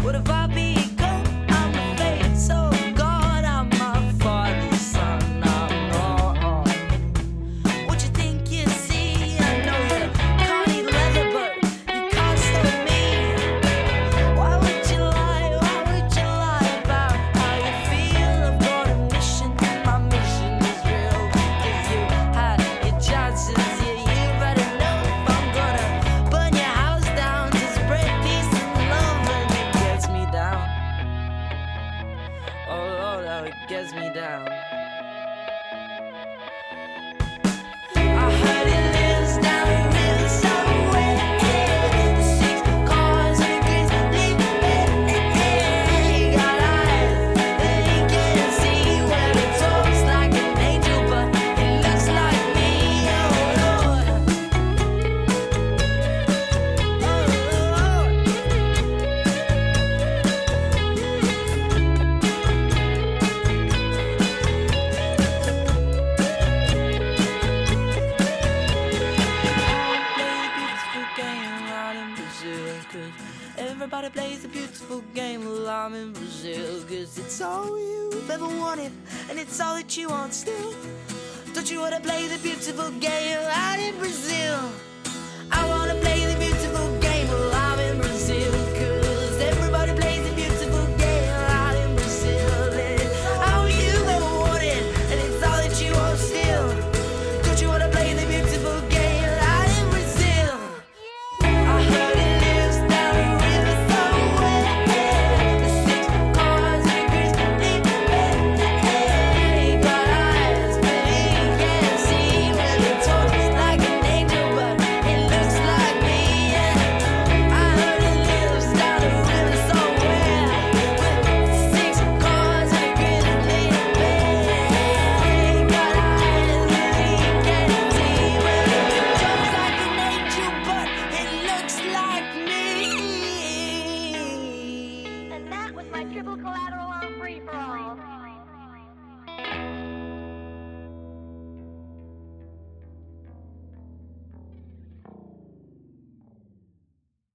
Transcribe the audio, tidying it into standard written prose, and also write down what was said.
What if I become? I'm a face of God. I'm my father's son. I'm not. What you think you see? I know you can't eat leather, but you can't stop me. Why would you lie? Why would you lie about how you feel? I've got a mission. My mission is real. Cause you had your chances. Yeah, you better know I'm gonna burn your house down to spread peace and love, and it gets me down. Oh Lord, how it gets me down. I heard it lives down the river somewhere. The 6 cars and a grizzly bear. Got eyes that he can't see. Well, it talks like an angel, but it looks like me. Oh Lord, everybody plays a beautiful game while I'm in Brazil. Cause it's all you've ever wanted, and it's all that you want still. Don't you wanna play the beautiful game out in Brazil? I wanna play the beautiful game while I'm in Brazil. Cause everybody plays the beautiful game out in Brazil. And it's all you've ever wanted, and it's all that you want still. Don't you wanna play the beautiful game out in Brazil? I heard it lives down the river somewhere. The 6 cars and a grizzly bear. Got eyes, but he can't see. Well, it talks like an angel, but it looks like me. Yeah, I heard it lives down the river somewhere. With 6 cars and a grizzly bear. Got eyes, but he can't see. Well, it talks like an angel, but it looks like me. And that was my triple collateral